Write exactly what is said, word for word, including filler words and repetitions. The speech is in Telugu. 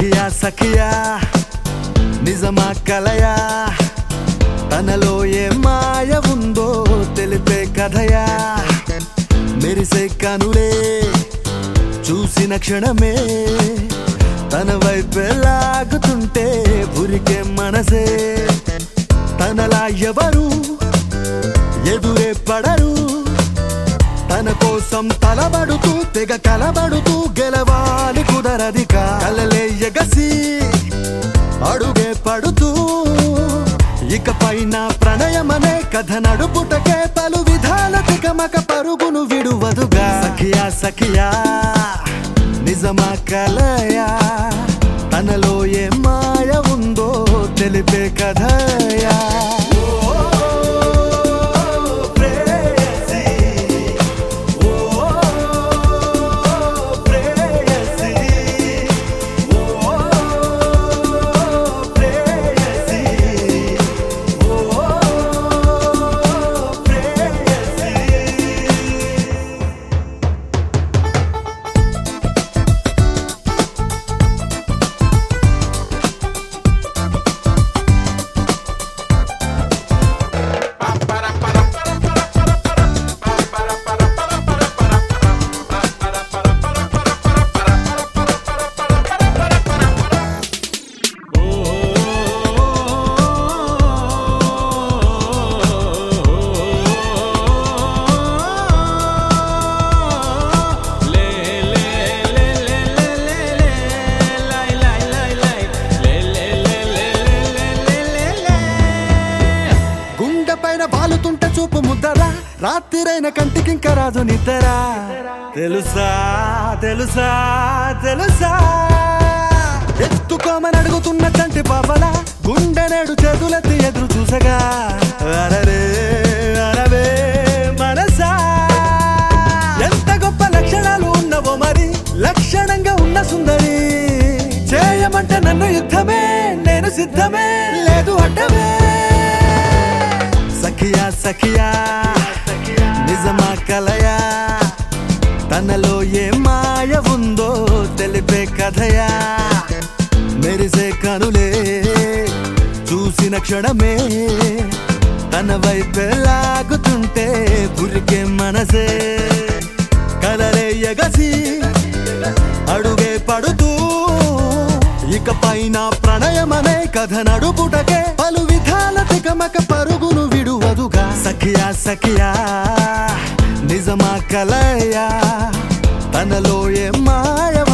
సఖియా సఖియా నిజమా కలయా తనలో ఏ మాయ ఉందో తెలిపే కథయా మెరిసే కనులే చూసిన క్షణమే తన వైపే లాగుతుంటే ఉరికే మనసే తనలా ఎవరు ఎదురే పడరు తన కోసం తలబడుతూ తెగ కలబడుతూ గెలవాలి కుదరదిక కలలే ఎగసి అడుగే పడుతూ ఇక పైన ప్రణయమనే కథ నడుపుటకే పలు విధాల తికమక పరుగును విడువదుగా సఖియా సఖియా నిజమా కలయా తనలో ఏ మాయ ఉందో తెలిపే కథయా వాలుతుంటే చూపు ముద్దరా రాత్రిరైన కంటికింక రాదు నిద్దరా తెలుసా తెలుసా తెలుసా ఎత్తుకోమని అడుగుతున్న తంటి పాపల గుండె నేడు చేతులెత్తి ఎదురు చూసగా అరరే అరవే మనసా ఎంత గొప్ప లక్షణాలు ఉన్నవో మరి లక్షణంగా ఉన్న సుందరి చేయమంటే నన్ను యుద్ధమే నేను సిద్ధమే లేదు అడ్డమే సఖియా సఖియా నిజమా కలయా తనలో ఏ మాయ ఉందో తెలిపే కథయా మెరిసే కనులే చూసిన క్షణమే తన వైపే లాగుతుంటే ఉరికే మనసే కలలే ఎగసి అడుగే పడుతూ ఇక పైన ప్రణయమనే కథ నడుపుటకే పలు విధాల తికమక పరుగును విడువదుగా సఖియా సఖియా నిజమా కలయా తనలో ఏ మాయ